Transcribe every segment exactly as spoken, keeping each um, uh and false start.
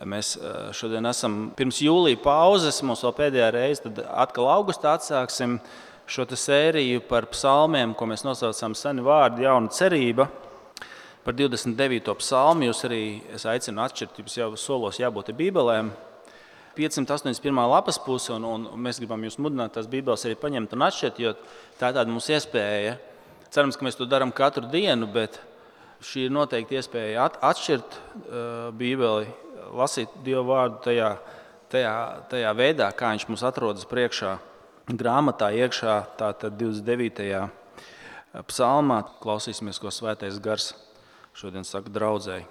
Mēs šodien esam pirms jūlija pauzes, mums vēl pēdējā reize, tad atkal augustā atsāksim šo te sēriju par psalmiem, ko mēs nosaucam seni vārdi, jauna cerība. Par divdesmit devīto psalmu jūs arī, es aicinu atšķirt, jums jau solos jābūt bībelēm. piecsimt astoņdesmit pirmā lapas puse, un, un mēs gribam jūs mudināt tās bībeles arī paņemt un atšķirt, jo tā ir tāda mums iespēja. Cerams, ka mēs to darām katru dienu, bet šī ir noteikti iespēja at, atšķirt uh, bībeli, lasīt Dievu vārdu tajā, tajā, tajā veidā, kā viņš mums atrodas priekšā grāmatā iekšā, tātad divdesmit devītajā psalmā. Klausīsimies, ko Svētais Gars šodien saka draudzēji.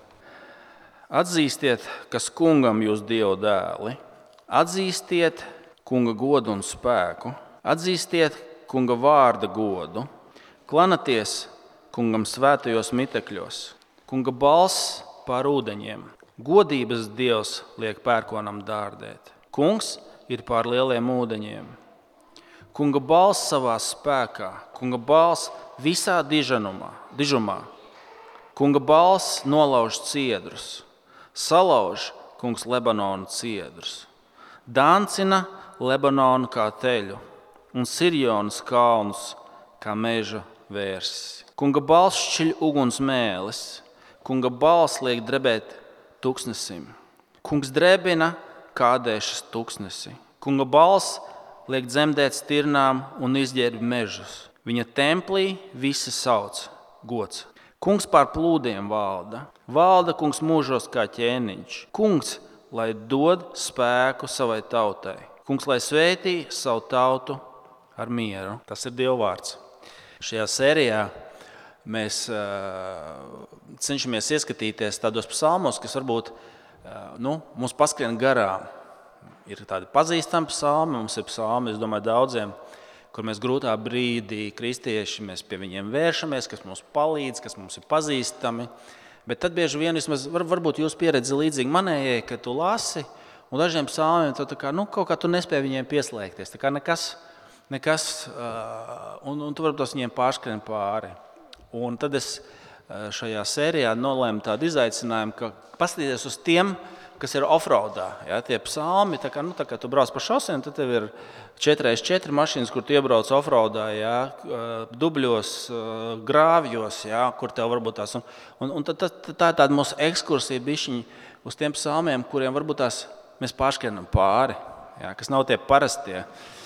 Atzīstiet, kas kungam jūs Dieva dēli. Atzīstiet kunga godu un spēku. Atzīstiet kunga vārda godu. Klanaties kungam svētajos mitekļos. Kunga balss pār ūdeņiem. Godības Dievs liek pērkonam dārdēt. Kungs ir pār lieliem ūdeņiem. Kunga balss savā spēkā. Kunga balss visā diženumā, dižumā. Kunga balss nolauž ciedrus. Salauž kungs Lebanonu ciedrus. Dancina Lebanonu kā teļu un Sirjonas kalnus kā meža vērsis. Kunga balss šķiļ uguns mēlis. Kunga balss liek drebēt tuksnesim. Kungs drebina Kādēšas tuksnesi. Kunga balss liek dzemdēt stirnām un izģērb mežus. Viņa templī visi sauc gods. Kungs pār plūdiem valda. Valda kungs mūžos kā ķēniņš. Kungs, lai dod spēku savai tautai. Kungs, lai svētī savu tautu ar mieru. Tas ir Dieva vārds. Šajā sērijā mēs uh, cenšamies ieskatīties tādos psalmos, kas varbūt uh, nu, mums paskrien garām. Ir tādi pazīstami psalmi, mums ir psalmi, es domāju, daudziem, kur mēs grūtā brīdī, kristieši, mēs pie viņiem vēršamies, kas mums palīdz, kas mums ir pazīstami. Bet tad bieži vien, vismaz, var, varbūt jūs pieredzi līdzīgi manējai, ka tu lasi, un dažiem psalmiem tu tā kā, nu, kaut kā tu nespēji viņiem pieslēgties. Tā kā nekas, nekas uh, un, un tu varbūt tos viņiem pārskrien pāri. Un tad es uh, šajā sērijā nolēmu tādu izaicinājumu, ka paskatīties uz tiem, kas ir offroadā. Ja, tie psalmi, tā kā, nu, tā kā tu brauc pa šosiem, tad tev ir četri pret četri mašīnas, kur tu iebrauc offroadā, ja, dubļos, grāvjos, ja, kur tev varbūt tās. Un, un, un tad, tā ir tāda mūsu ekskursija bišķiņi uz tiem psalmiem, kuriem varbūt tās mēs pāršķienam pāri, ja, kas nav tie parastie,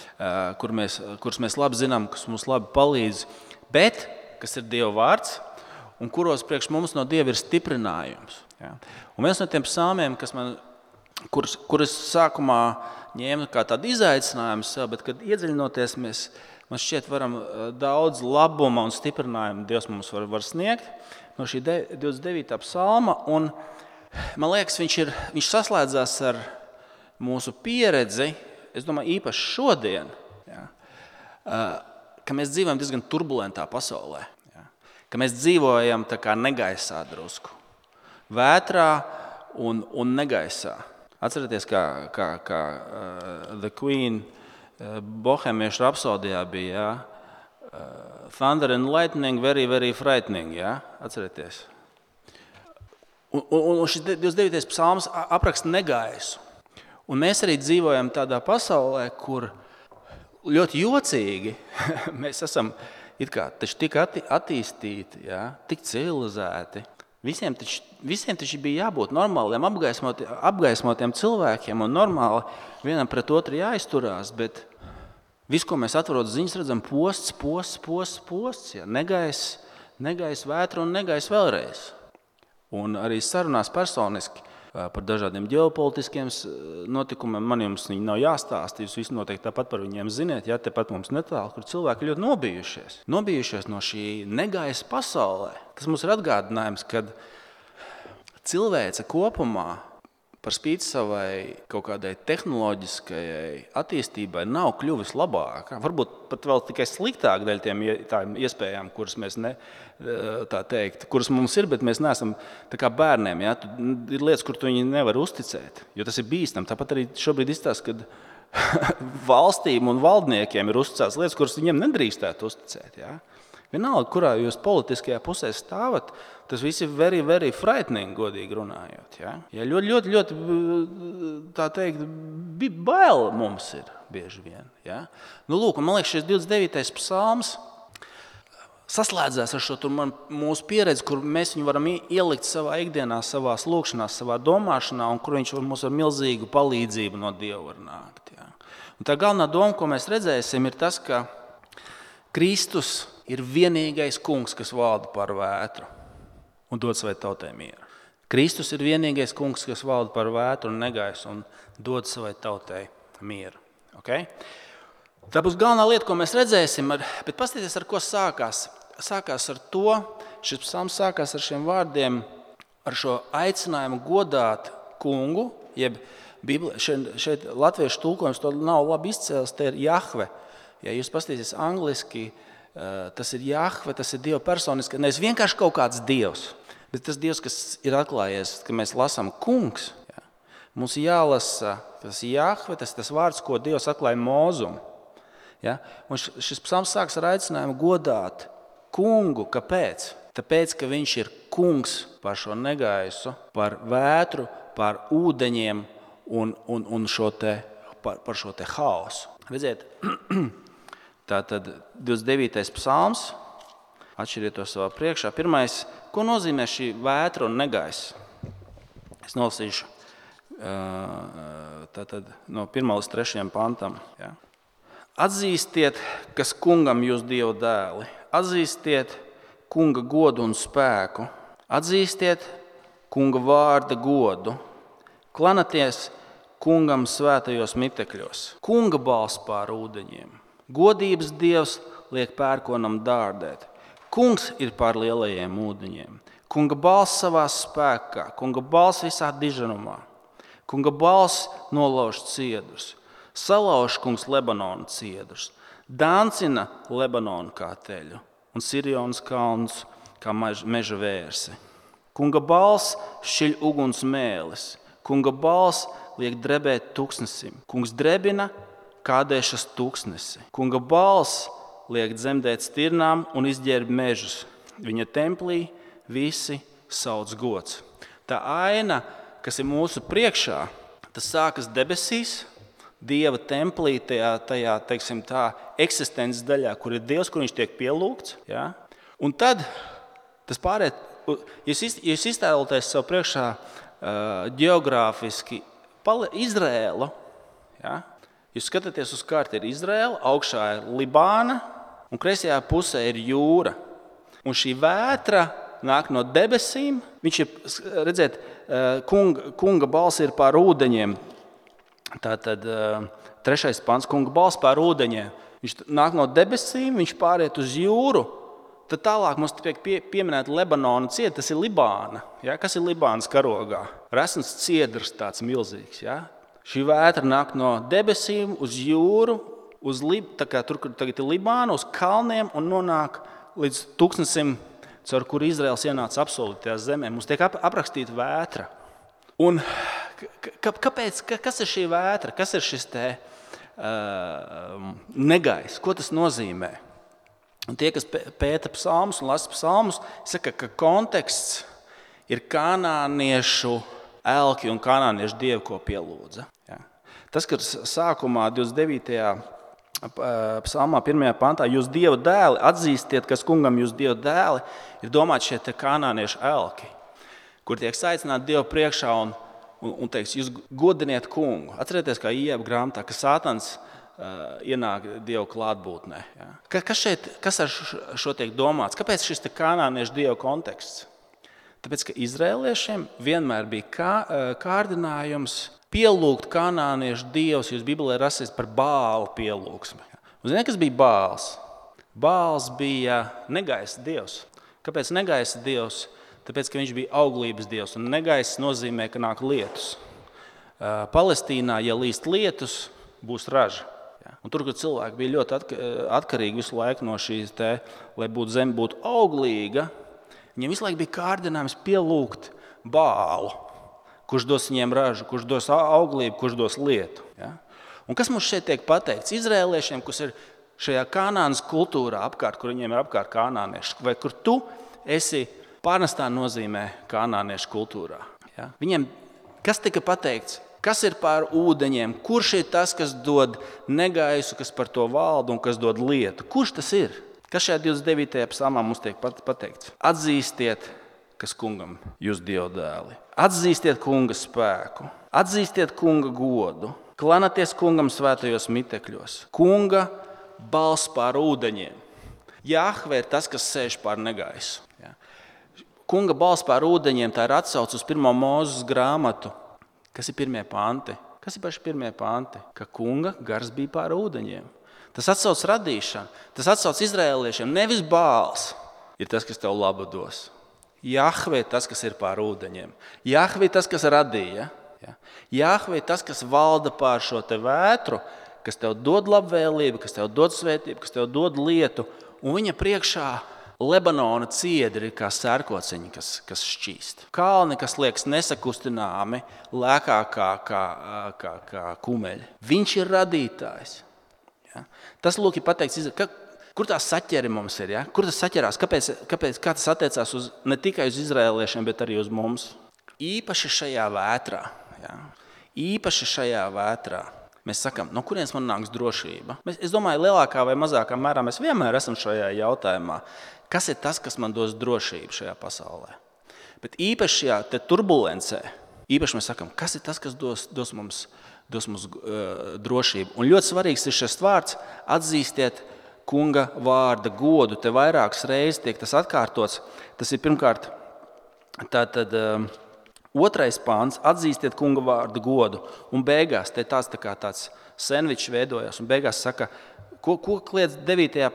kur mēs, kurus mēs labi zinām, kas mums labi palīdz, bet kas ir Dieva vārds un kuros priekš mums no Dieva ir stiprinājums. Ja. Un viens no tiem psalmiem, kas man, kurus, kurus sākumā ņēma kā tādu izaicinājumu sev, bet kad iedziļinoties, mēs, man šķiet, varam daudz labuma un stiprinājumu Dievs mums var, var sniegt no šī divdesmit devītā psalma. Un man liekas, viņš, ir, viņš saslēdzās ar mūsu pieredzi, es domāju, īpaši šodien, ja, ka mēs dzīvojam diezgan turbulentā pasaulē, ja, ka mēs dzīvojam tā kā negaisā drusku. Vētrā un, un negaisā. Atcerieties, kā, kā, kā uh, The Queen uh, Bohēmiešu rapsodijā bija, ja? uh, Thunder and lightning, very, very frightening. Ja? Atcerieties. Un, un, un šis divdesmit devītais psalms apraksta negaisu. Un mēs arī dzīvojam tādā pasaulē, kur ļoti jocīgi mēs esam it kā taču tik atti, attīstīti, ja? Tik civilizēti. Visiem taču, visiem taču bija jābūt normāliem, apgaismotiem, apgaismotiem cilvēkiem un normāli vienam pret otru jāizturās, bet visu, ko mēs atverot ziņas, redzam posts, posts, posts, posts, ja? Negais, negais vētra un negais vēlreiz. Un arī sarunās personiski par dažādiem ģeopolitiskiem notikumiem, man jums viņi nav jāstāsta, jūs visi noteikti tāpat par viņiem ziniet, ja tepat mums netālu, kur cilvēki ļoti nobijušies. Nobijušies no šī negaisa pasaulē. Tas mums ir atgādinājums, kad cilvēce kopumā par spīti savai kaut kādai tehnoloģiskajai attīstībai nav kļuvis labāka. Varbūt pat vēl tikai sliktāk dēļ tiem tām iespējām, kuras mēs ne, tā teikt, kuras mums ir, bet mēs neesam tā kā bērniem. Ja? Ir lietas, kur tu viņi nevar uzticēt, jo tas ir bīstam. Tāpat arī šobrīd izstāsta, kad valstīm un valdniekiem ir uzticēts lietas, kuras viņiem nedrīkstētu uzticēt. Ja? Vienalga, kurā jūs politiskajā pusē stāvat, tas viss ir very, very frightening, godīgi runājot. Ja? Ja ļoti, ļoti, ļoti, tā teikt, bail mums ir bieži vien. Ja? Nu, lūk, man liekas, šis divdesmit devītais psalms saslēdzās ar šo man, mūsu pieredzi, kur mēs viņu varam ielikt savā ikdienā, savā lūkšanā, savā domāšanā, un kur viņš mums ar milzīgu palīdzību no Dieva var nākt. Ja? Un tā galvenā doma, ko mēs redzēsim, ir tas, ka Kristus ir vienīgais kungs, kas valda par vētru un dod savai tautai mieru. Kristus ir vienīgais kungs, kas valda par vētru un negaisu un dod savai tautai mieru. Okay? Tā būs galvenā lieta, ko mēs redzēsim, ar, bet paskatieties, ar ko sākās. Sākās ar to, šis psalms sākās ar šiem vārdiem, ar šo aicinājumu godāt kungu, jeb Bībelē, šeit, šeit latviešu tulkojums to nav labi izcēlis, te ir Jahve. Ja jūs paskatieties angliski, tas ir Jahve, tas ir Dieva personiski, nevis vienkārši kaut kāds Dievs, bet tas Dievs, kas ir atklājies, ka mēs lasām kungs. Ja? Mums jālasa, tas ir Jahve, tas ir tas vārds, ko Dievs atklāja Mūzum. Ja? Un šis psalms sāks ar aicinājumu godāt kungu. Kāpēc? Tāpēc, ka viņš ir kungs par šo negaisu, par vētru, par ūdeņiem un, un, un šo te, par, par šo te haosu. Redziet, tātad divdesmit devītais psalms, atšķiriet to savā priekšā. Pirmais, ko nozīmē šī vētra un negaiss? Es nolasīšu tātad no pirmā līdz trešajam pantam. Ja. Atzīstiet, kas kungam jūs Dieva dēli. Atzīstiet kunga godu un spēku. Atzīstiet kunga vārda godu. Klanaties kungam svētajos mitekļos. Kunga balss pār ūdeņiem. Godības Dievs liek pērkonam dārdēt. Kungs ir pār lielajiem ūdeņiem. Kunga balss savā spēkā. Kunga balss visā diženumā. Kunga balss nolauž ciedrus. Salauž kungs Lebanonu ciedrus. Dancina Lebanonu kā teļu un Sirionas kalns kā meža vērsi. Kunga balss šķiļ uguns mēlis. Kunga balss liek drebēt tuksnesim. Kungs drebina kādēšas tuksnesi. Kunga balss liek dzemdēt stirnām un izģērb mežus. Viņa templī visi sauc gods. Tā aina, kas ir mūsu priekšā, tas sākas debesīs, Dieva templī, tajā, tajā teiksim, tā eksistences daļā, kur ir Dievs, kur viņš tiek pielūgts. Ja? Un tad tas pārēt, jūs, jūs iztēloties sev priekšā uh, ģeogrāfiski Izrēlu, ja? Jūs skatāties uz karti, ir Izrēla, augšā ir Libāna un kreisajā pusē ir jūra. Un šī vētra nāk no debesīm, viņš ir, redziet, kunga, kunga balss ir pār ūdeņiem. Tātad trešais pants, kunga balss pār ūdeņiem. Viņš nāk no debesīm, viņš pāriet uz jūru. Tad tālāk mums tiek pie, pieminēta Lebanona ciedra, tas ir Libāna. Ja? Kas ir Libānas karogā? Resns ciedrs tāds milzīgs. Ja? Šī vētra nāk no debesīm uz jūru, uz Lib, tā kā tur, kur tagad ir Libāna, uz kalniem un nonāk līdz tūkstnesim, caur kuru Izraels ienāca apsolītajā zemē. Mums tiek ap, aprakstīta vētra. Un kāpēc, kas ir šī vētra? Kas ir šis te uh, negaiss? Ko tas nozīmē? Un tie, kas pēta psalmus un lasa psalmus, saka, ka konteksts ir kanāniešu elki un kanāniešu dievi, ko pielūdza. Ja. Tas, ka sākumā divdesmit devītajā psalmā pirmajā pantā jūs Dieva dēli atzīstiet, kas kungam jūs Dieva dēli, ir domāt šie te kanāniešu elki, kur tiek saicināti Dievu priekšā un, un, un teiks, jūs godiniet kungu. Atcerieties, kā Ieba grāmatā, ka Sātans uh, ienāk Dievu klātbūtnē. Ja? Kas, šeit, kas ar šo tiek domāts? Kāpēc šis te kanāniešu Dievu konteksts? Tāpēc, ka izrēliešiem vienmēr bija kā, uh, kārdinājums pielūgt kanāniešu dievus. Jūs Bībelē rasiet par Bālu pielūgsmi. Un ziniet, kas bija Bāls? Bāls bija negaisa dievs. Kāpēc negaisa dievs? Tāpēc, ka viņš bija auglības dievs, un negaiss nozīmē, ka nāk lietus. Uh, Palestīnā, ja līst lietus, būs raža. Ja? Un tur, kur cilvēki bija ļoti atkarīgi visu laiku no šīs, te, lai būtu zeme būtu auglīga, viņiem visu laiku bija kārdinājums pielūgt Bālu, kurš dos viņiem ražu, kurš dos auglību, kurš dos lietu. Ja? Un kas mums šeit tiek pateikts? Izrēliešiem, kas ir šajā Kanānas kultūrā apkārt, kur viņiem ir apkārt kanānieši, vai kur tu esi pārnestā nozīmē kanāniešu kultūrā. Ja? Viņiem, kas tika pateikts, kas ir pār ūdeņiem, kurš ir tas, kas dod negaisu, kas par to valda un kas dod lietu? Kurš tas ir? Kas šajā divdesmit devītajā psalmā mums tiek pateikts? Atzīstiet, kas kungam jūs dievdēli. Atzīstiet kunga spēku, atzīstiet kunga godu, klanaties kungam svētajos mitekļos, kunga balss pār ūdeņiem. Jahve ir tas, kas sēž pār negaisu. Ja. Kunga balss pār ūdeņiem, tā ir atsauce uz pirmo Mūzes grāmatu. Kas ir pirmie panti? Kas ir paši pirmie panti? Ka kunga gars bija pār ūdeņiem. Tas atsauc radīšanu, tas atsauc izraēliešiem. Nevis Bāls ir tas, kas tev labu dos. Jahve ir tas, kas ir pār ūdeņiem. Jahve ir tas, kas radīja. Ja. Jahve ir tas, kas valda pār šo te vētru, kas tev dod labvēlību, kas tev dod svētību, kas tev dod lietu, un viņa priekšā Lebanona ciedri ir kā sērkociņi, kas, kas šķīst. Kalni, kas liekas nesakustināmi, lēkā kā, kā, kā, kā kumeļi. Viņš ir radītājs. Ja? Tas, lūk, ir pateikts, ka, kur tā saķeri mums ir, ja? Kur tas saķerās, kāpēc, kāpēc, kā tas attiecās uz, ne tikai uz izraēliešiem, bet arī uz mums. Īpaši šajā vētrā, ja? Īpaši šajā vētrā. Mēs sakām, no kurienes man nāks drošība? Mēs, es domāju, lielākā vai mazākā mērā mēs vienmēr esam šajā jautājumā. Kas ir tas, kas man dos drošību šajā pasaulē? Bet īpaši šajā te turbulencē, īpaši mēs sakām, kas ir tas, kas dos, dos mums, dos mums uh, drošību? Un ļoti svarīgs ir šis vārds, atzīstiet kunga vārda godu. Te vairākas reizes tiek tas atkārtots. Tas ir pirmkārt tātad... Uh, Otrais pāns, atzīstiet kunga vārdu godu, un beigās te tāds, tā kā tāds sendvičs veidojās, un beigās saka, ko, ko kliedz devītajā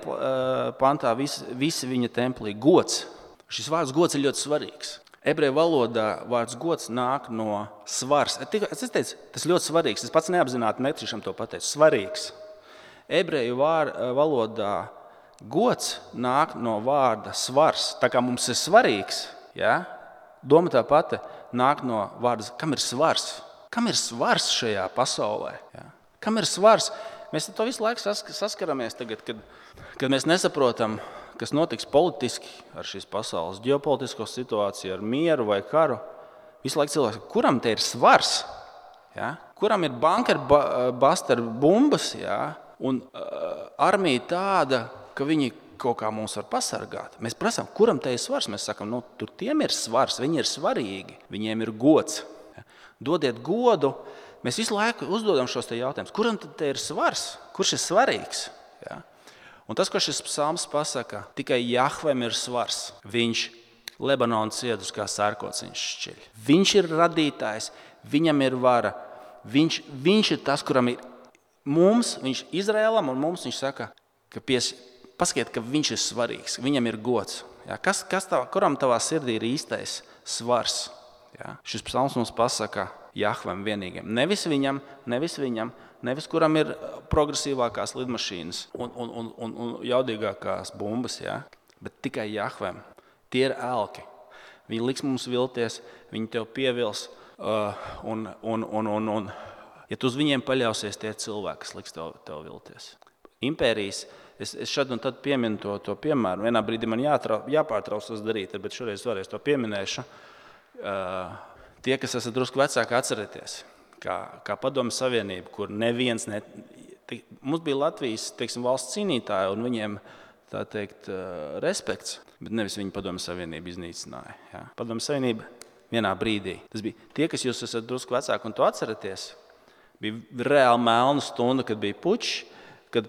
pantā visi, visi viņa templī? Gods. Šis vārds gods ir ļoti svarīgs. Ebreju valodā vārds gods nāk no svars. Es teicu, tas ļoti svarīgs, es pats neapzināti netrišam to pateicu, svarīgs. Ebreju vār, valodā gods nāk no vārda svars. Tā kā mums ir svarīgs, ja? Doma tā pati nāk no vārda, kam ir svars? Kam ir svars šajā pasaulē? Ja? Kam ir svars? Mēs to visu laiku saskaramies tagad, kad, kad mēs nesaprotam, kas notiks politiski ar šīs pasaules ģeopolitisko situāciju, ar mieru vai karu. Visu laiku cilvēks, kuram te ir svars? Ja? Kuram ir bunker buster bumbas? Ja? Un uh, armija tāda, ka viņi kaut kā mūs var pasargāt. Mēs prasām, kuram te ir svars? Mēs sakām, nu, tur tiem ir svars, viņi ir svarīgi, viņiem ir gods. Ja? Dodiet godu. Mēs visu laiku uzdodam šos te jautājumus. Kuram tad te ir svars? Kurš ir svarīgs? Ja? Un tas, ko šis psalms pasaka, tikai Jahvem ir svars. Viņš Lebanonu ciedus kā sērkociņš šķiļ. Viņš ir radītājs, viņam ir vara. Viņš, viņš ir tas, kuram ir mums, viņš Izraēlam un mums viņš saka, ka pies Paskiet, ka viņš ir svarīgs, viņam ir gods. Ja? Kas, kas tavā, kuram tavā sirdī ir īstais svars? Ja? Šis psalms mums pasaka Jahvem vienīgiem. Nevis viņam, nevis viņam, nevis kuram ir progresīvākās lidmašīnas un, un, un, un, un jaudīgākās bumbas, ja? Bet tikai Jahvem. Tie ir elki. Viņi liks mums vilties, viņi tev pievils uh, un, un, un, un, un ja tu uz viņiem paļausies, tie cilvēki, kas liks tev, tev vilties. Impērijas. Es, es šad un tad pieminu to, to piemēru. Vienā brīdī man jātrau, jāpārtrauc tas darīt, bet šoreiz vēlreiz to pieminēšu. Uh, tie, kas esat drusku vecāki, atcerieties, kā, kā Padomju Savienība, kur neviens, ne, te, mums bija Latvijas, teiksim, valsts cīnītāji un viņiem, tā teikt, uh, respekts, bet nevis viņa Padomju Savienība iznīcināja. Ja? Padomju Savienība vienā brīdī. Tas bija tie, kas jūs esat drusku vecāki un to atceraties, bija reāli melna stunda, kad bija pučs, kad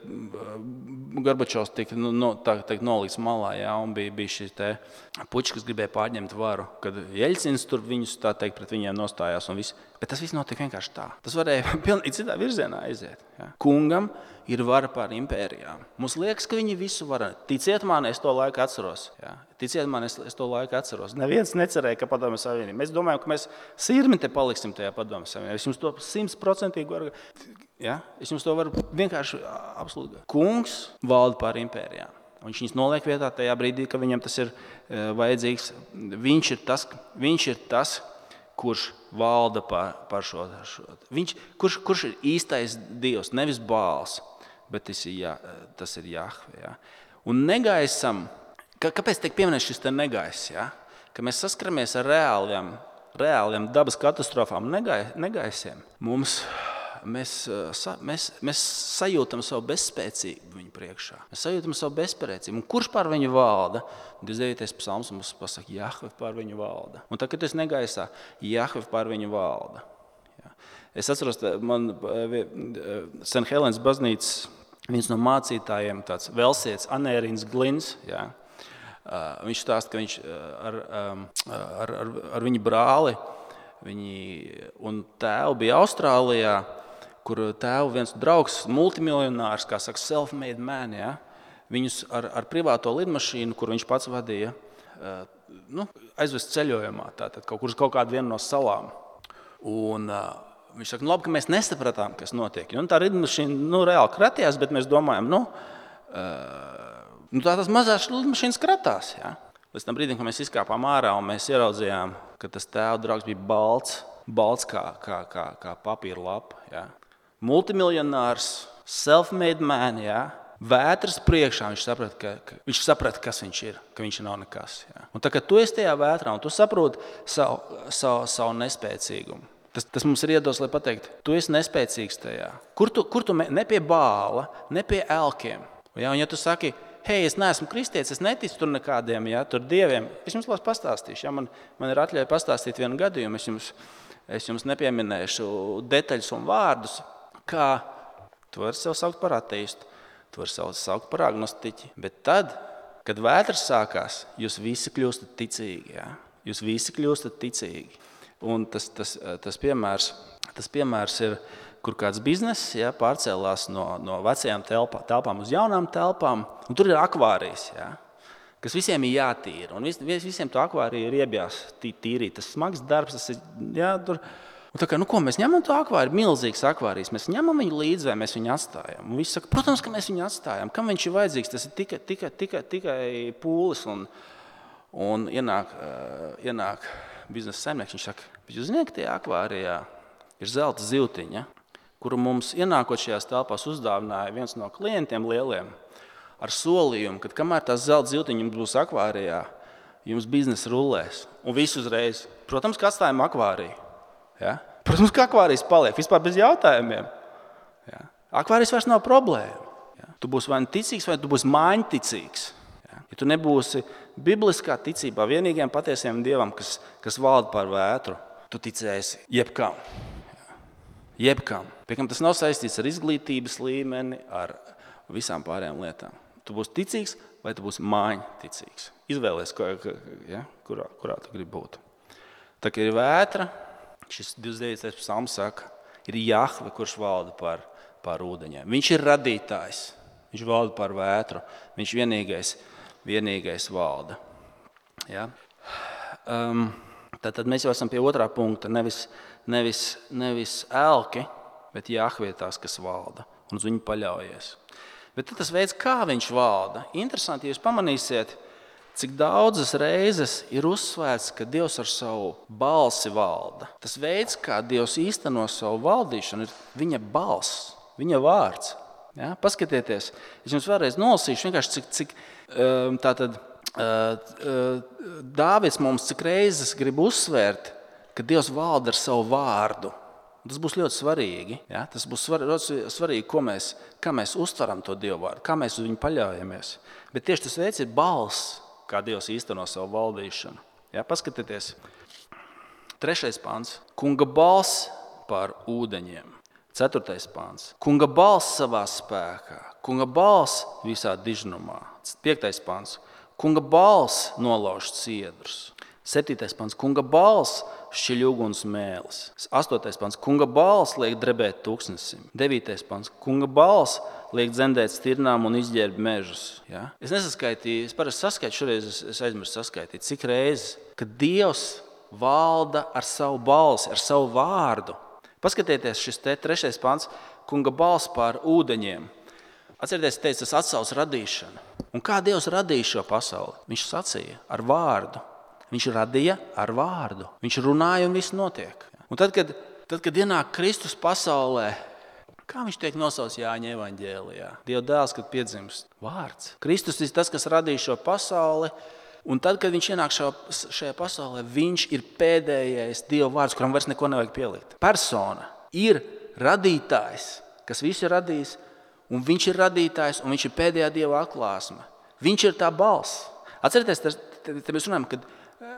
Gorbačovs tika no, no, tā, teikt, nolikts malā, ja, un bija, bija šis te pučs, kas gribēja pārņemt varu, kad Jeļcins tur viņus tā teikt pret viņiem nostājās un viss. Bet tas viss notika vienkārši tā. Tas varēja pilnīgi citā virzienā aiziet. Ja. Kungam ir vara pār impērijām. Mums liekas, ka viņi visu var. Ticiet man, es to laiku atceros. Ja. Ticiet man, es, es to laiku atceros. Neviens necerēja, ka Padomju Savienība. Mēs domājam, ka mēs sirmi te paliksim tajā Padomju Savienībā. Es jums to simtprocentīgi varu. Ja? Es jums to varu vienkārši absolūti. Kungs valda pār impērijām. Viņš viņus noliek vietā tajā brīdī, ka viņam tas ir uh, vajadzīgs. Viņš ir tas, viņš ir tas kurš valda pār, pār šo. šo. Viņš, kurš, kurš ir īstais Dievs, nevis Bāls, bet tas ir, jā, tas ir Jahve. Ja? Un negaisam, kā, kāpēc tiek pieminēts šis te negaiss? Ja? Ka mēs saskaramies ar reāliem, reāliem dabas katastrofām, negai, negaisiem. Mums, mēs, mēs, mēs sajūtam savu bezspēcību viņu priekšā. Mēs sajūtam savu bezspēcību. Un kurš pār viņu valda? divdesmit devītais psalms mums pasaka, Jahve pār viņu valda. Un tad, kad es negaisā, Jahve pār viņu valda. Ja. Es atceros, man Saint Helens baznīcas viens no mācītājiem, tāds velsietis Anērins Glins, ja. Uh, viņš stāsta, ka viņš ar, um, ar, ar, ar viņu brāli viņi, un tēvu bija Austrālijā, kur tēvu viens draugs, multimiljonārs, kā saka, self-made man, ja, viņus ar, ar privāto lidmašīnu, kur viņš pats vadīja, uh, nu, aizvest ceļojumā, tātad kaut kur uz kaut kādu vienu no salām. Un uh, viņš saka, nu labi, ka mēs nesapratām, kas notiek. Un tā lidmašīna, nu, reāli kratījās, bet mēs domājam, nu, uh, Nu, tā tās mazās lidmašīnas kratās. Ja? Līdz tam brīdim, kad mēs izkāpām ārā un mēs ieraudzījām, ka tas tēva draugs bija balts, balts kā, kā, kā, kā papīra lapa. Ja? Multimiljonārs, self-made man, ja? Vētras priekšā viņš saprata, ka, ka, viņš saprata, kas viņš ir, ka viņš nav nekas. Ja? Un tā, kad tu esi tajā vētrā un tu saproti savu, savu, savu nespēcīgumu, tas, tas mums ir iedos, lai pateikt, tu esi nespēcīgs tajā. Kur tu, kur tu ne pie bāla, ne pie elkiem. Ja? Un ja tu saki, hei, es neesmu kristietis, es neticu tur nekādiem, ja, tur dieviem. Es jums labs pastāstīšu. Ja, man, man ir atļauja pastāstīt vienu gadījumu. Es jums, es jums nepieminēšu detaļas un vārdus, kā tu vari sev saukt par ateistu, tu vari sev saukt par agnostiķi. Bet tad, kad vētras sākās, jūs visi kļūstat ticīgi. Ja. Jūs visi kļūstat ticīgi. Un tas, tas, tas, piemērs, tas piemērs ir, kur kāds bizness, ja, pārcēlās no, no vecajām telpā, telpām uz jaunām telpām, un tur ir akvārijas, ja, kas visiem ir jātīra. Un vis, visiem to akvāriju ir iebjās tīrīt. Tas smags darbs, tas ir, jā, tur. Un tā kā, nu ko, mēs ņemam to akvāriju, milzīgs akvārijas, mēs ņemam viņu līdzi vai mēs viņu atstājam. Un visi saka, protams, ka mēs viņu atstājam. Kam viņš ir vajadzīgs? Tas ir tikai, tikai, tikai, tikai pūlis. Un, un ienāk, uh, ienāk biznesa saimnieks, viņš saka, bet jūs zināt, ka tajā akvārijā ir zelta zivtiņa, kuru mums ienākot šajās telpās uzdāvināja viens no klientiem lieliem ar solījumu, ka kamēr tās zelta ziltiņa būs akvārijā, jums biznesa rullēs. Un viss uzreiz. Protams, ka atstājam akvāriju. Ja? Protams, ka akvārijas paliek vispār bez jautājumiem. Ja? Akvārijas vairs nav problēma. Ja? Tu būsi vai ticīgs, vai tu būsi māņticīgs. Ja? Ja tu nebūsi bibliskā ticībā vienīgajam patiesajam dievam, kas, kas valda pār vētru, tu ticēsi jebkam. Jebkam. Piekam, tas nav saistīts ar izglītības līmeni, ar visām pārējām lietām. Tu būsi ticīgs vai tu būsi māņticīgs. Izvēlies, ja, kurā, kurā tu gribi būt. Tā kā ir vētra, šis divdesmit devītais psalms saka, ir Jahve, kurš valda par, par ūdeņiem. Viņš ir radītājs, viņš valda par vētru, viņš vienīgais, vienīgais valda. Ja? Um, tad, tad mēs jau esam pie otrā punkta, nevis Nevis, nevis elki, bet Jahve ir tās, kas valda, un uz viņu paļaujies. Bet tas veids, kā viņš valda, interesanti, ja jūs pamanīsiet, cik daudzas reizes ir uzsvērts, ka Dievs ar savu balsi valda. Tas veids, kā Dievs īsteno savu valdīšanu, ir viņa balss, viņa vārds. Ja? Paskatieties, es jums vēlreiz nolasīšu, vienkārši cik, cik tātad Dāvids mums cik reizes grib uzsvērt, ka Dievs valda ar savu vārdu. Tas būs ļoti svarīgi. Ja? Tas būs ļoti svarīgi, ko mēs, kā mēs uztveram to Dievu vārdu, kā mēs uz viņu paļaujamies. Bet tieši tas veids ir balss, kā Dievs īsteno savu valdīšanu. Ja? Paskatieties. Trešais pāns. Kunga balss pār ūdeņiem. Ceturtais pāns. Kunga balss savā spēkā. Kunga balss visā dižnumā. Piektais pāns. Kunga balss nolauž ciedrus. Septītais pants. Kunga balss šķiļ uguns mēlis. Astotais pants. Kunga balss liek drebēt tūkstnesim. Devītais pants. Kunga balss liek dzendēt stirnām un izģērb mežus. Ja? Es nesaskaitīju, es parasti saskaitu, šoreiz es, es aizmirsu saskaitīt, cik reizes, ka Dievs valda ar savu balsi, ar savu vārdu. Paskatieties šis te trešais pants. Kunga balss pār ūdeņiem. Atcerieties, es teicu, tas atsauc radīšanu. Un kā Dievs radīja šo pasauli? Viņš sacīja ar vārdu. Viņš radīja ar vārdu. Viņš runāja un viss notiek. Un tad, kad, tad, kad ienāk Kristus pasaulē, Kā viņš tiek nosauts Jāņa evaņģēlijā? Dieva dēls, kad piedzimst. Vārds. Kristus ir tas, kas radīja šo pasauli. Un tad, kad viņš ienāk šo, šajā pasaulē, viņš ir pēdējais Dieva vārds, kuram vairs neko nevajag pielikt. Persona ir radītājs, kas visu ir radījis, un viņš ir radītājs, un viņš ir pēdējā Dieva atklāsme. Viņš ir tā balss. Atcerieties, te mēs runājam, kad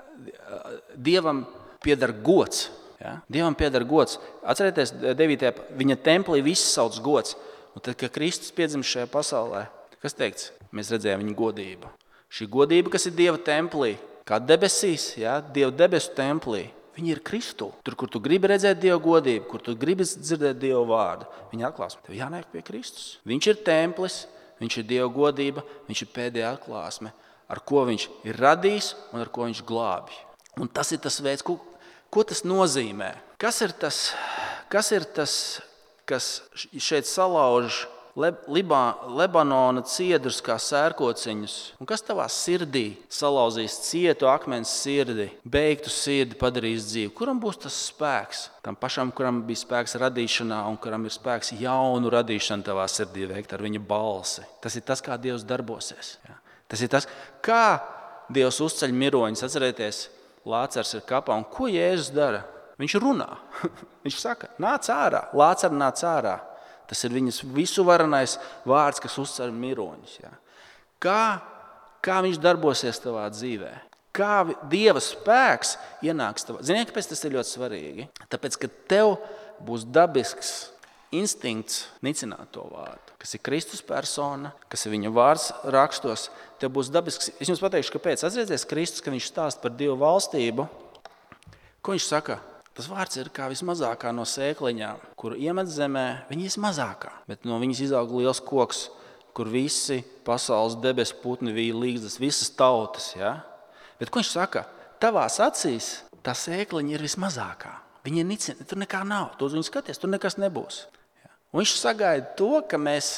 Dievam pieder gods. Ja? Dievam pieder gods. Atcerieties, devītajā viņa templī viss sauc gods. Un tad, kad Kristus piedzimst šajā pasaulē, kas teikts? Mēs redzējām viņa godību. Šī godība, kas ir Dieva templī, kā debesīs, ja? Dieva debesu templī, viņa ir Kristu. Tur, kur tu gribi redzēt Dieva godību, kur tu gribi dzirdēt Dieva vārdu, viņa atklāsme. Tev jānāk pie Kristus. Viņš ir templis, viņš ir Dieva godība, viņš ir pēdējā atklāsme, ar ko viņš ir radījis un ar ko viņš glābj. Un tas ir tas veids, ko, ko tas nozīmē. Kas ir tas, kas ir tas, kas šeit salauž Libā, Lebanona ciedrus kā sērkociņus? Un kas tavā sirdī salauzīs cietu akmens sirdi, beigtu sirdi padarīs dzīvi? Kuram būs tas spēks? Tam pašam, kuram bija spēks radīšanā un kuram ir spēks jaunu radīšanu tavā sirdī veikt ar viņa balsi. Tas ir tas, kā Dievs darbosies. Ja? Tas ir tas, kā Dievs uzceļ miroņus. Atcerieties, Lācars ir kapā, un ko Jēzus dara? Viņš runā. Viņš saka, nāc ārā, Lācar nāc ārā. Tas ir viņas visuvarenais vārds, kas uzceļ miroņus. Ja? Kā, kā viņš darbosies tavā dzīvē? Kā Dieva spēks ienāks tavā? Ziniet, kāpēc tas ir ļoti svarīgi? Tāpēc, ka tev būs dabisks instinkts nicināt to vārdu, kas ir Kristus persona, kas ir viņa vārds rakstos. Tev būs dabisks. Es jums pateikšu, kāpēc. Atcerieties Kristus, ka viņš stāsta par Dievu valstību. Ko viņš saka? Tas vārds ir kā vismazākā no sēkliņām, kuru iemet zemē, viņa ir mazākā. Bet no viņas izaug liels koks, kur visi pasaules debesu putni vīja līgzdas, visas tautas. Ja? Bet ko viņš saka? Tavās acīs tā sēkliņa ir vismazākā. Viņa ir nicina, tur nekā nav. Tu uz viņu skaties, tur nekas nebūs. Ja? Un viņš sagaida to, ka mēs,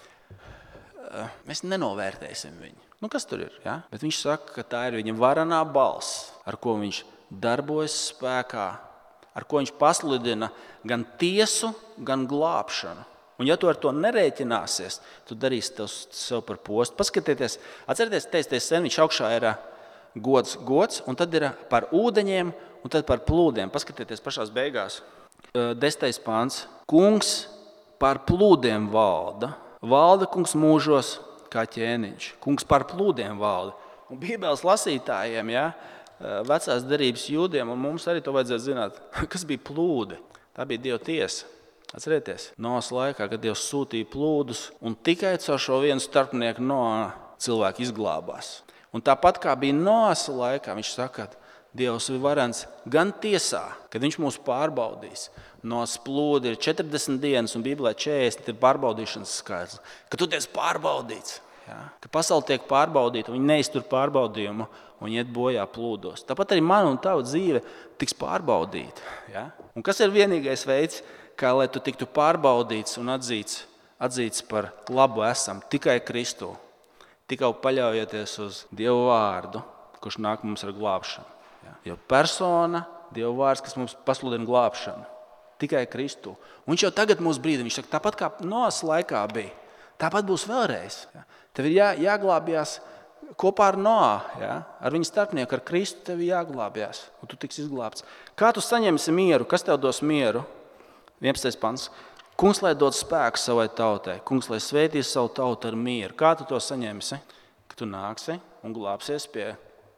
mēs nenovērtēsim viņu. Nu, kas tur ir? Ja? Bet viņš saka, ka tā ir viņa varenā balss, ar ko viņš darbojas spēkā, ar ko viņš pasludina gan tiesu, gan glābšanu. Un ja tu ar to nerēķināsies, tu darīsi tev sev par postu. Paskatieties, atcerieties, teisties sen, viņš augšā ir gods, gods, un tad ir par ūdeņiem, un tad par plūdiem. Paskatieties pašās beigās. Desmitais pāns. Kungs par plūdiem valda. Valda kungs mūžos kā ķēniņš. Kungs par plūdiem valda. Un Bībeles lasītājiem, ja, vecās derības jūdiem, un mums arī to vajadzētu zināt, kas bija plūdi. Tā bija Dieva tiesa. Atcerieties, Noas laikā, kad Dievs sūtīja plūdus, un tikai caur šo vienu starpnieku Noā cilvēki izglābās. Un tāpat kā bija Noas laikā, viņš saka, Dievs ir varens gan tiesā, kad viņš mūs pārbaudīs. Noas plūdi ir četrdesmit dienas, un Bībelē četrdesmit ir pārbaudīšanas skaits. Kad tu tiec pārbaudīts, ja? Ka pasaule tiek pārbaudīta, un viņi neiztur pārbaudījumu, un iet bojā plūdos. Tāpat arī man un tava dzīve tiks pārbaudīta. Ja? Un kas ir vienīgais veids, kā lai tu tiktu pārbaudīts un atzīts, atzīts par labu esam? Tikai Kristu. Tikai paļaujoties uz Dievu vārdu, kurš nāk mums ar glābšanu. Ja? Jo persona, Dievu vārds, kas mums pasludina glābšanu. Tikai Kristu. Un viņš jau tagad mūs brīdina. Viņš saka, tāpat kā Noas laikā bija, tāpat būs vēlreiz. Ja? Tev ir jā, jāglābjās kopā ar Noā, ja? Ar viņa starpnieku, ar Kristu tev ir jāglābjās, un tu tiks izglābts. Kā tu saņemsi mieru? Kas tev dos mieru? vienpadsmitais pants. Kungs, lai dod spēku savai tautai. Kungs, lai svētīs savu tautu ar mieru. Kā tu to saņemsi? Ka tu nāksi un glābsies pie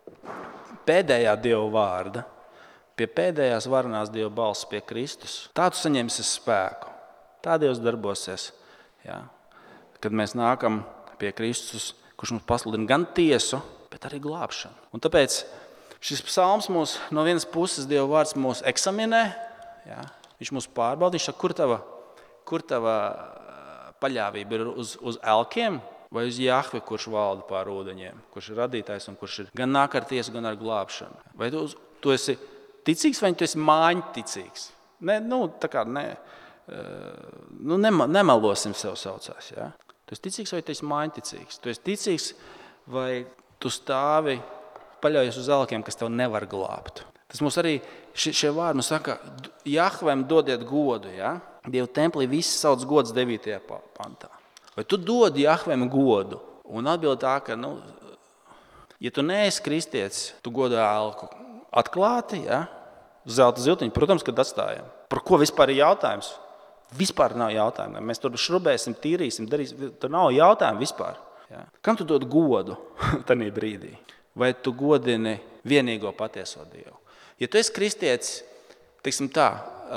pēdējā Dieva vārda, pie pēdējās varenās Dieva balss, pie Kristus. Tā tu saņemsi spēku. Tā Dievs darbosies. Ja? Kad mēs nākam pie Kristus, kurš mums pasludina gan tiesu, bet arī glābšanu. Un tāpēc šis psalms mūs, no vienas puses Dieva vārds mūs eksaminē, ja? Viņš mūs pārbauda, viņš saka, kur tava, kur tava paļāvība ir uz, uz elkiem vai uz Jahvi, kurš valda pār ūdeņiem, kurš ir radītājs un kurš ir gan nāk ar tiesu, gan ar glābšanu. Vai tu, tu esi ticīgs vai tu esi māņticīgs? Ne, nu, tā kā ne, nu, nema, nemelosim sev saucās, ja? Tu esi ticīgs vai tu esi māņticīgs? Tu esi ticīgs vai tu stāvi paļaujies uz elkiem, kas tev nevar glābt? Tas mums arī šie vārdi mums saka, Jahvem dodiet godu. Ja? Dieva templī viss sauc gods devītajā pantā. Vai tu dod Jahvem godu? Un atbild tā, ka, nu, ja tu neesi kristietis, tu godā elku atklāti, ja? Zelta ziltiņu, protams, kad atstājam. Par ko vispār ir jautājums? Vispār nav jautājumu. Mēs tur šrubēsim, tīrīsim, darīsim. Tur nav jautājumu vispār. Ja? Kam tu dod godu tajā brīdī? Vai tu godini vienīgo patieso Dievu? Ja tu esi kristietis, teiksim tā,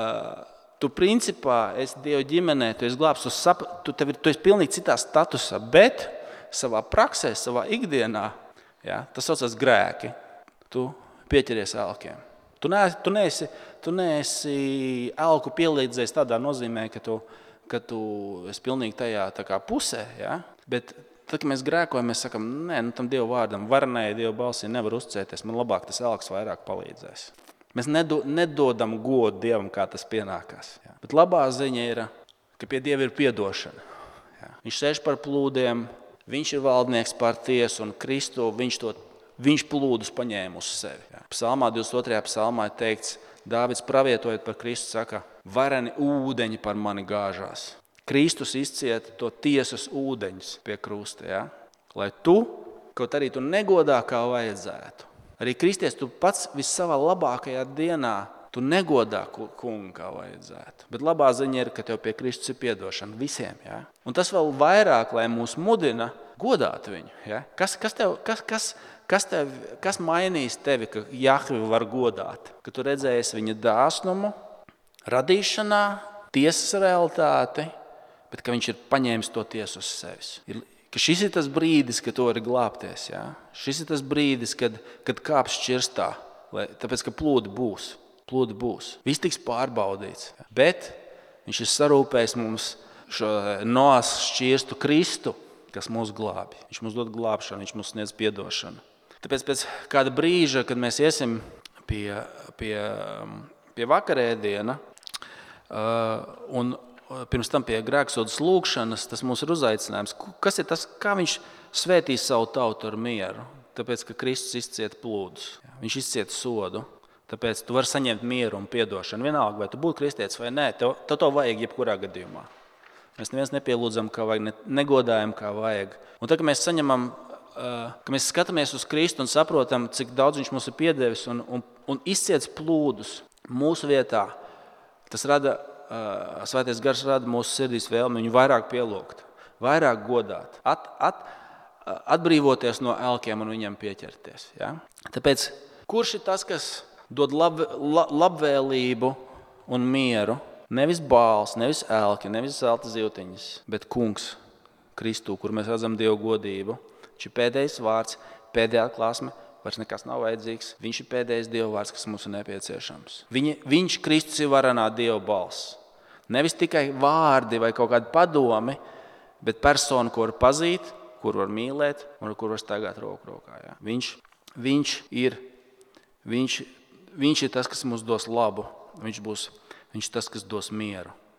tu principā esi Dieva ģimenē, tu esi glābs, tu, sap, tu, tev, tu esi pilnīgi citā statusā, bet savā praksē, savā ikdienā, ja, tas saucas grēki, tu pieķeries elkiem. Tu neesi, tu neesi, tu neesi elku pielīdzējis tādā nozīmē, ka tu, ka tu esi pilnīgi tajā tā kā pusē, ja? Bet tad, kad mēs grēkojam, mēs sakam, nē, nu tam Dieva vārdam, varenēja Dieva balsī nevar uzticēties, man labāk tas elks vairāk palīdzēs. Mēs nedo, nedodam godu Dievam, kā tas pienākās. Ja? Bet labā ziņa ir, ka pie Dieva ir piedošana. Ja? Viņš sēž par plūdiem, viņš ir valdnieks pār tiesu un Kristu, viņš to Viņš plūdus paņēma uz sevi. Ja. Psalmā divdesmit otrajā psalmā ir teikts, Dāvids pravietojot par Kristu saka, vareni ūdeņi par mani gāžās. Kristus izcieta to tiesas ūdeņus pie krusta. Ja. Lai tu, kaut arī tu negodā kā vajadzētu. Arī kristies tu pats vissavā labākajā dienā, tu negodā kungu kā vajadzētu. Bet labā ziņa ir, ka tev pie Kristus ir piedošana visiem. Ja. Un tas vēl vairāk, lai mūs mudina godāt viņu. Ja. Kas, kas tev... Kas, kas, Kas, tev, kas mainīs tevi, ka Jahvi var godāt? Ka tu redzējies viņa dāsnumu, radīšanā, tiesas realitāti, bet ka viņš ir paņēmis to tiesu uz sevis. Ir, ka šis ir tas brīdis, kad tu vari glābties. Ja? Šis ir tas brīdis, kad, kad kāps šķirstā, lai, tāpēc, ka plūdi būs. Plūdi būs. Viss tiks pārbaudīts. Ja? Bet viņš ir sarūpējis mums šo Noas šķirstu Kristu, kas mūs glābi. Viņš mums dod glābšanu, viņš mums sniedz piedošanu. Tāpēc pēc kāda brīža, kad mēs iesim pie, pie, pie vakarēdiena un pirms tam pie grēksodas lūgšanas, tas mums ir uzaicinājums. Kas ir tas, kā viņš svētīs savu tautu ar mieru? Tāpēc, ka Kristus izcieta plūdus. Viņš izcieta sodu. Tāpēc tu vari saņemt mieru un piedošanu. Vienalga, vai tu būtu kristietis vai nē, tev, tev to vajag jebkurā gadījumā. Mēs neviens nepielūdzam, kā vajag, ne, negodājam, kā vajag. Un tad, kad mēs saņemam ka mēs skatāmies uz Kristu un saprotam, cik daudz viņš mums ir piedevis un, un, un izciets plūdus mūsu vietā, tas rada, uh, Svētais Gars rada mūsu sirdīs vēlmi viņu vairāk pielūgt, vairāk godāt, at, at, atbrīvoties no elkiem un viņam pieķerties. Ja? Tāpēc, kurš ir tas, kas dod lab, lab, labvēlību un mieru? Nevis bāls, nevis elki, nevis zelta ziltiņas, bet kungs Kristu, kur mēs redzam Dievu godību. Viņš ir pēdējais vārds, pēdējā klāsme, vairs nekas nav vajadzīgs. Viņš ir pēdējais Dieva vārds, kas mums ir nepieciešams. Viņa, viņš, Kristus, ir varenā Dieva balss. Nevis tikai vārdi vai kaut kādi padomi, bet persona, ko var pazīt, kur var mīlēt un kur var staigāt roku rokā. Ja? Viņš, viņš, ir, viņš, viņš ir tas, kas mums dos labu. Viņš, būs, viņš ir tas, kas dos mieru.